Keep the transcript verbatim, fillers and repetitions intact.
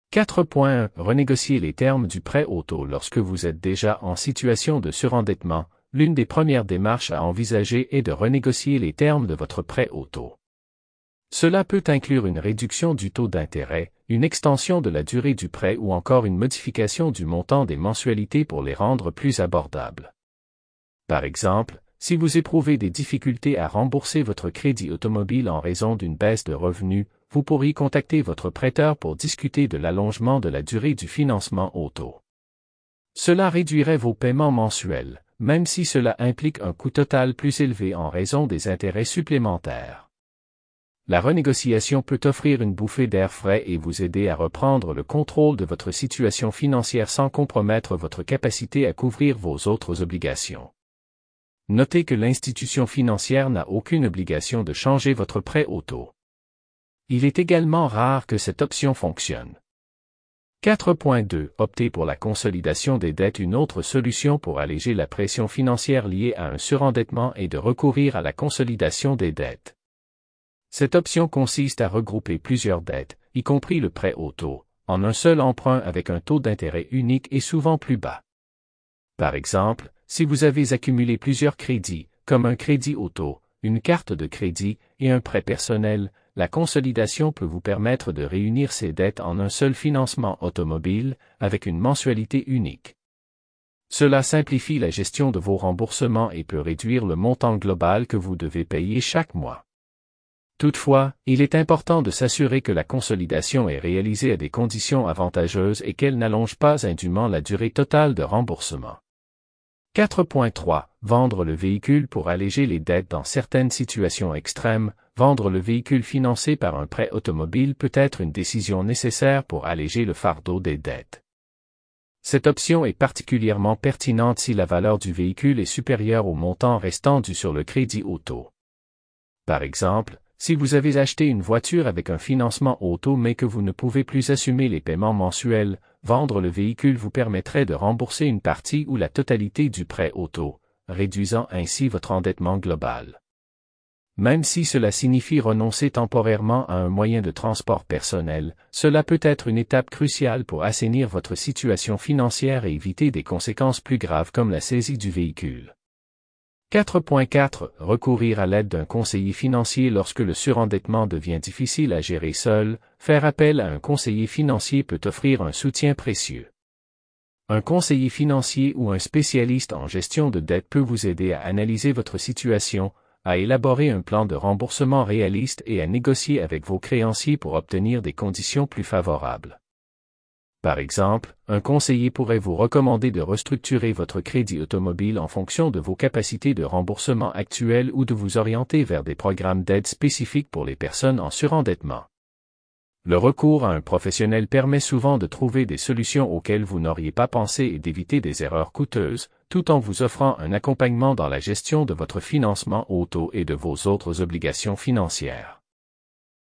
quatre point un Renégocier les termes du prêt auto. Lorsque vous êtes déjà en situation de surendettement, l'une des premières démarches à envisager est de renégocier les termes de votre prêt auto. Cela peut inclure une réduction du taux d'intérêt, une extension de la durée du prêt ou encore une modification du montant des mensualités pour les rendre plus abordables. Par exemple, si vous éprouvez des difficultés à rembourser votre crédit automobile en raison d'une baisse de revenus, vous pourriez contacter votre prêteur pour discuter de l'allongement de la durée du financement auto. Cela réduirait vos paiements mensuels, même si cela implique un coût total plus élevé en raison des intérêts supplémentaires. La renégociation peut offrir une bouffée d'air frais et vous aider à reprendre le contrôle de votre situation financière sans compromettre votre capacité à couvrir vos autres obligations. Notez que l'institution financière n'a aucune obligation de changer votre prêt auto. Il est également rare que cette option fonctionne. quatre point deux Optez pour la consolidation des dettes. Une autre solution pour alléger la pression financière liée à un surendettement est de recourir à la consolidation des dettes. Cette option consiste à regrouper plusieurs dettes, y compris le prêt auto, en un seul emprunt avec un taux d'intérêt unique et souvent plus bas. Par exemple, si vous avez accumulé plusieurs crédits, comme un crédit auto, une carte de crédit et un prêt personnel, la consolidation peut vous permettre de réunir ces dettes en un seul financement automobile, avec une mensualité unique. Cela simplifie la gestion de vos remboursements et peut réduire le montant global que vous devez payer chaque mois. Toutefois, il est important de s'assurer que la consolidation est réalisée à des conditions avantageuses et qu'elle n'allonge pas indûment la durée totale de remboursement. quatre point trois Vendre le véhicule pour alléger les dettes. Dans certaines situations extrêmes, vendre le véhicule financé par un prêt automobile peut être une décision nécessaire pour alléger le fardeau des dettes. Cette option est particulièrement pertinente si la valeur du véhicule est supérieure au montant restant dû sur le crédit auto. Par exemple, si vous avez acheté une voiture avec un financement auto mais que vous ne pouvez plus assumer les paiements mensuels, vendre le véhicule vous permettrait de rembourser une partie ou la totalité du prêt auto, réduisant ainsi votre endettement global. Même si cela signifie renoncer temporairement à un moyen de transport personnel, cela peut être une étape cruciale pour assainir votre situation financière et éviter des conséquences plus graves comme la saisie du véhicule. quatre point quatre Recourir à l'aide d'un conseiller financier. Lorsque le surendettement devient difficile à gérer seul, faire appel à un conseiller financier peut offrir un soutien précieux. Un conseiller financier ou un spécialiste en gestion de dette peut vous aider à analyser votre situation, à élaborer un plan de remboursement réaliste et à négocier avec vos créanciers pour obtenir des conditions plus favorables. Par exemple, un conseiller pourrait vous recommander de restructurer votre crédit automobile en fonction de vos capacités de remboursement actuelles ou de vous orienter vers des programmes d'aide spécifiques pour les personnes en surendettement. Le recours à un professionnel permet souvent de trouver des solutions auxquelles vous n'auriez pas pensé et d'éviter des erreurs coûteuses, tout en vous offrant un accompagnement dans la gestion de votre financement auto et de vos autres obligations financières.